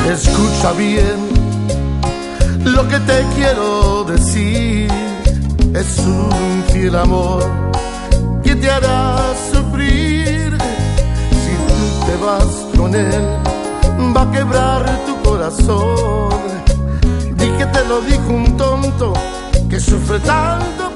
Escucha bien lo que te quiero decir. Es un fiel amor que te hará sufrir. Si tú te vas con él, va a quebrar tu corazón. Di que te lo dijo un tonto que sufre tanto